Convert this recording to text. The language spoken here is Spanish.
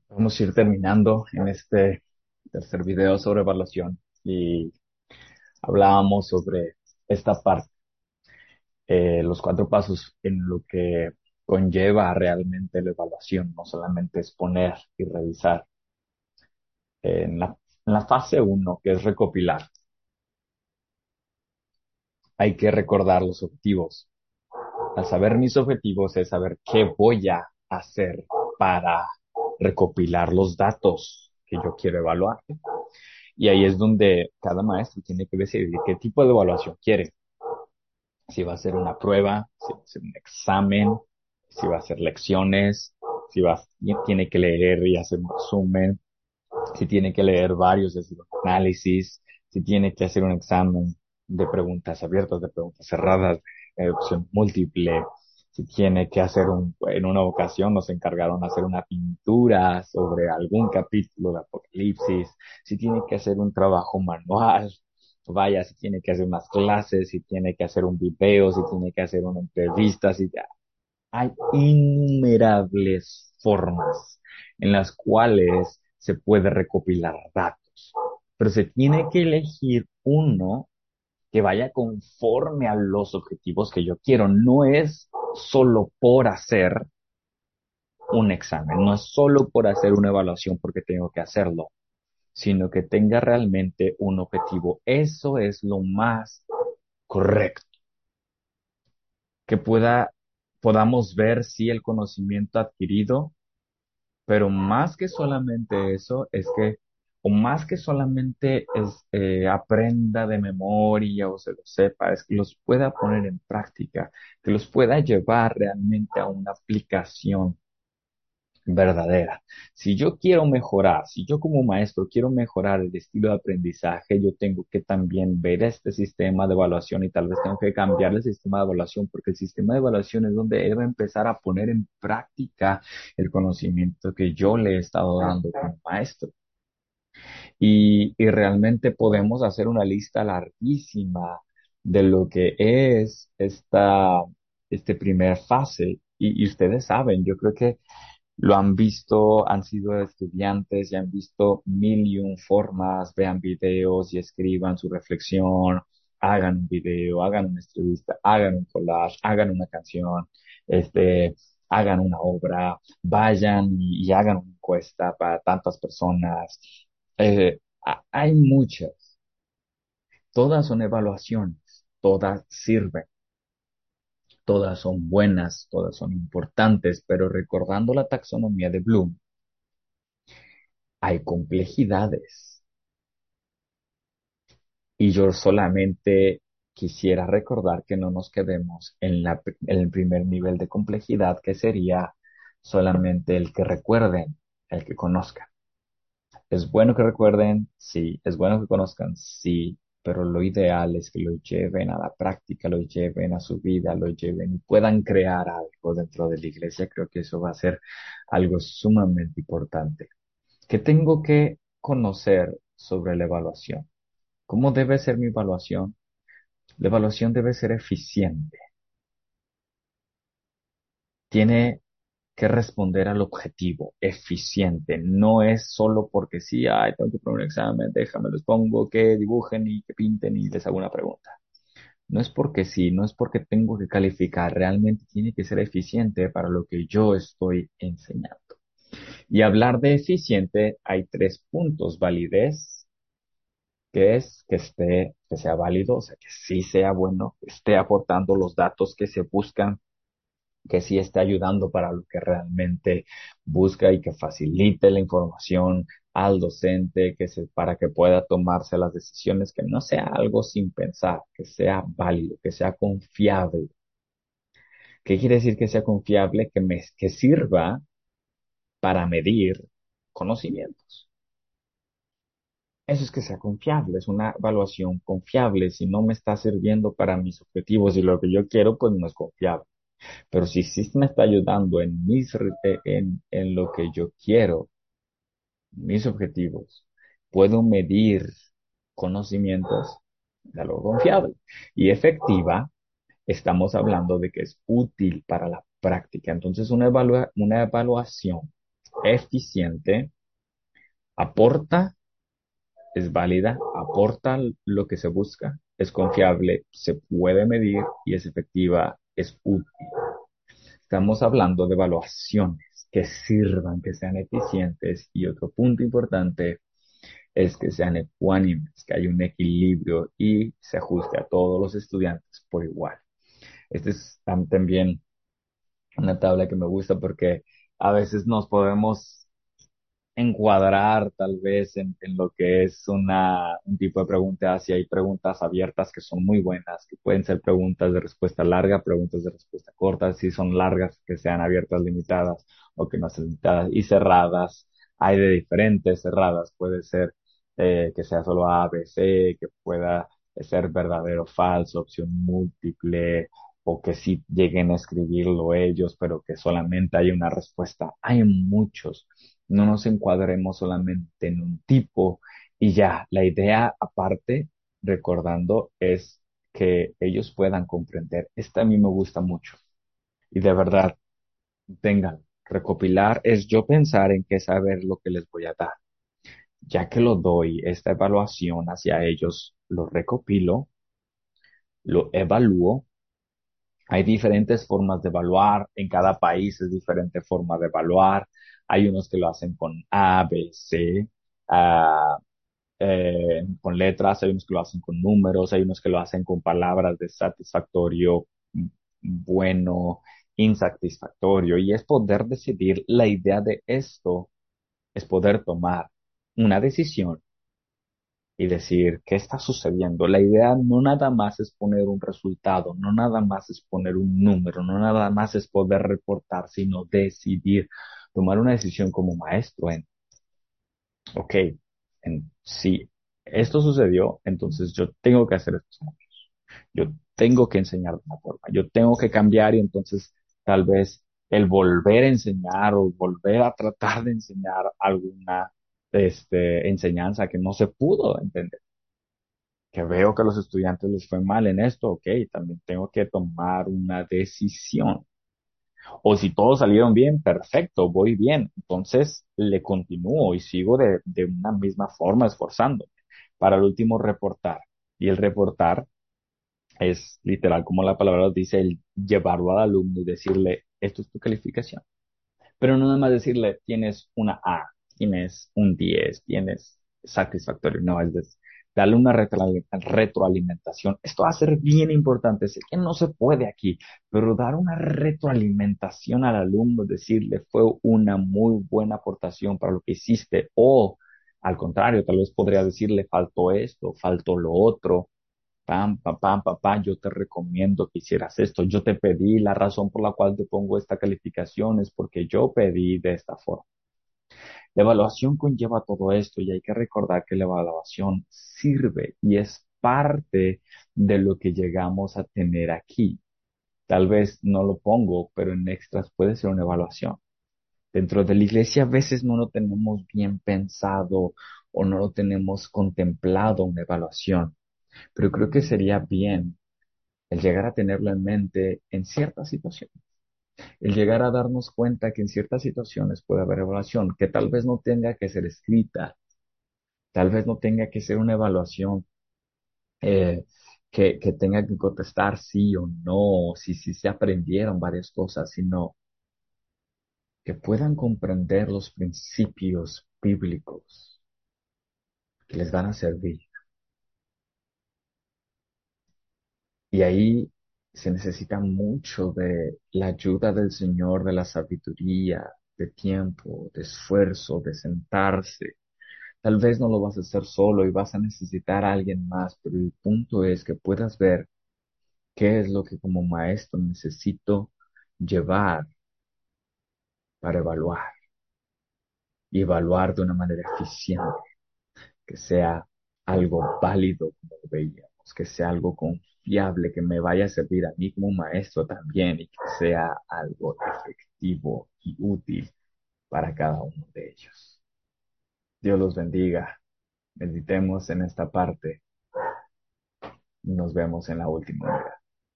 Vamos a ir terminando en este tercer video sobre evaluación y hablábamos sobre esta parte, los cuatro pasos en lo que conlleva realmente la evaluación, no solamente es poner y revisar. En la fase uno, que es recopilar, hay que recordar los objetivos. Al saber mis objetivos es saber qué voy a hacer para recopilar los datos que yo quiero evaluar. Y ahí es donde cada maestro tiene que decidir qué tipo de evaluación quiere. Si va a ser una prueba, si va a ser un examen, si va a ser lecciones, si va, tiene que leer y hacer un resumen, si tiene que leer varios y hacer un análisis, si tiene que hacer un examen de preguntas abiertas, de preguntas cerradas, de opción múltiple, si tiene que hacer en una ocasión nos encargaron hacer una pintura sobre algún capítulo de Apocalipsis, si tiene que hacer un trabajo manual, vaya, si tiene que hacer unas clases, si tiene que hacer un video, si tiene que hacer una entrevista, si hay innumerables formas en las cuales se puede recopilar datos, pero se tiene que elegir uno que vaya conforme a los objetivos que yo quiero. No es solo por hacer un examen, no es solo por hacer una evaluación porque tengo que hacerlo, sino que tenga realmente un objetivo. Eso es lo más correcto, que podamos ver si el conocimiento adquirido. Pero más que solamente eso, es que, o más que solamente aprenda de memoria o se lo sepa, es que los pueda poner en práctica, que los pueda llevar realmente a una aplicación verdadera. Si yo quiero mejorar, si yo como maestro quiero mejorar el estilo de aprendizaje, yo tengo que también ver este sistema de evaluación y tal vez tengo que cambiar el sistema de evaluación porque el sistema de evaluación es donde debe empezar a poner en práctica el conocimiento que yo le he estado dando como maestro. Y realmente podemos hacer una lista larguísima de lo que es este primer fase. Y ustedes saben, yo creo que lo han visto, han sido estudiantes y han visto mil y un formas, vean videos y escriban su reflexión, hagan un video, hagan una entrevista, hagan un collage, hagan una canción, este, hagan una obra, vayan y hagan una encuesta para tantas personas. Hay muchas, todas son evaluaciones, todas sirven. Todas son buenas, todas son importantes, pero recordando la taxonomía de Bloom, hay complejidades. Y yo solamente quisiera recordar que no nos quedemos en el primer nivel de complejidad, que sería solamente el que recuerden, el que conozcan. Es bueno que recuerden, sí, es bueno que conozcan, sí, pero lo ideal es que lo lleven a la práctica, lo lleven a su vida, lo lleven y puedan crear algo dentro de la iglesia. Creo que eso va a ser algo sumamente importante. ¿Qué tengo que conocer sobre la evaluación? ¿Cómo debe ser mi evaluación? La evaluación debe ser eficiente. Tiene que responder al objetivo, eficiente. No es solo porque sí, ay, tengo que poner un examen, déjame, los pongo, que dibujen y que pinten y les hago una pregunta. No es porque sí, no es porque tengo que calificar, realmente tiene que ser eficiente para lo que yo estoy enseñando. Y hablar de eficiente, hay tres puntos: validez, que es que sea válido, o sea, que sí sea bueno, que esté aportando los datos que se buscan, que sí esté ayudando para lo que realmente busca y que facilite la información al docente, para que pueda tomarse las decisiones, que no sea algo sin pensar, que sea válido, que sea confiable. ¿Qué quiere decir que sea confiable? Que sirva para medir conocimientos. Eso es que sea confiable, es una evaluación confiable. Si no me está sirviendo para mis objetivos y lo que yo quiero, pues no es confiable. Pero si sí me está ayudando en lo que yo quiero, mis objetivos, puedo medir conocimientos de algo confiable y efectiva. Estamos hablando de que es útil para la práctica. Entonces, una evaluación eficiente, aporta, es válida, aporta lo que se busca, es confiable, se puede medir y es efectiva, es útil. Estamos hablando de evaluaciones que sirvan, que sean eficientes y otro punto importante es que sean ecuánimes, que haya un equilibrio y se ajuste a todos los estudiantes por igual. Este es también una tabla que me gusta porque a veces nos podemos encuadrar tal vez en lo que es un tipo de preguntas y hay preguntas abiertas que son muy buenas, que pueden ser preguntas de respuesta larga, preguntas de respuesta corta, si son largas, que sean abiertas limitadas o que no sean limitadas y cerradas. Hay de diferentes cerradas, puede ser que sea solo A, B, C, que pueda ser verdadero o falso, opción múltiple, o que sí lleguen a escribirlo ellos, pero que solamente hay una respuesta. Hay muchos, no nos encuadremos solamente en un tipo y ya, la idea aparte, recordando, es que ellos puedan comprender. Esta a mí me gusta mucho y de verdad, tengan, recopilar es yo pensar en qué saber lo que les voy a dar. Ya que lo doy, esta evaluación hacia ellos, lo recopilo, lo evalúo. Hay diferentes formas de evaluar, en cada país es diferente forma de evaluar. Hay unos que lo hacen con A, B, C, ah, con letras, hay unos que lo hacen con números, hay unos que lo hacen con palabras de satisfactorio, bueno, insatisfactorio. Y es poder decidir, la idea de esto es poder tomar una decisión y decir qué está sucediendo. La idea no nada más es poner un resultado, no nada más es poner un número, no nada más es poder reportar, sino decidir, tomar una decisión como maestro en, ok, si esto sucedió, entonces yo tengo que hacer esto. Yo tengo que enseñar de una forma, yo tengo que cambiar y entonces tal vez el volver a enseñar o volver a tratar de enseñar alguna enseñanza que no se pudo entender, que veo que a los estudiantes les fue mal en esto, ok, también tengo que tomar una decisión. O si todos salieron bien, perfecto, voy bien. Entonces le continúo y sigo de una misma forma esforzándome. Para el último, reportar. Y el reportar es literal, como la palabra lo dice, el llevarlo al alumno y decirle, esto es tu calificación. Pero no nada más decirle, tienes una A, tienes un 10, tienes satisfactorio. No, darle una retroalimentación. Esto va a ser bien importante. Sé que no se puede aquí, pero dar una retroalimentación al alumno, decirle, fue una muy buena aportación para lo que hiciste. O al contrario, tal vez podría decirle, faltó esto, faltó lo otro. Pam, pam, pam, papá, yo te recomiendo que hicieras esto. Yo te pedí, la razón por la cual te pongo esta calificación es porque yo pedí de esta forma. La evaluación conlleva todo esto y hay que recordar que la evaluación sirve y es parte de lo que llegamos a tener aquí. Tal vez no lo pongo, pero en extras puede ser una evaluación. Dentro de la iglesia a veces no lo tenemos bien pensado o no lo tenemos contemplado una evaluación, pero creo que sería bien el llegar a tenerlo en mente en ciertas situaciones, el llegar a darnos cuenta que en ciertas situaciones puede haber evaluación, que tal vez no tenga que ser escrita, tal vez no tenga que ser una evaluación eh, que tenga que contestar sí o no, si se aprendieron varias cosas, sino que puedan comprender los principios bíblicos que les van a servir. Y ahí se necesita mucho de la ayuda del Señor, de la sabiduría, de tiempo, de esfuerzo, de sentarse. Tal vez no lo vas a hacer solo y vas a necesitar a alguien más, pero el punto es que puedas ver qué es lo que como maestro necesito llevar para evaluar y evaluar de una manera eficiente, que sea algo válido, como lo veíamos, que sea algo confiable, que me vaya a servir a mí como maestro también y que sea algo efectivo y útil para cada uno de ellos. Dios los bendiga. Meditemos en esta parte. Nos vemos en la última.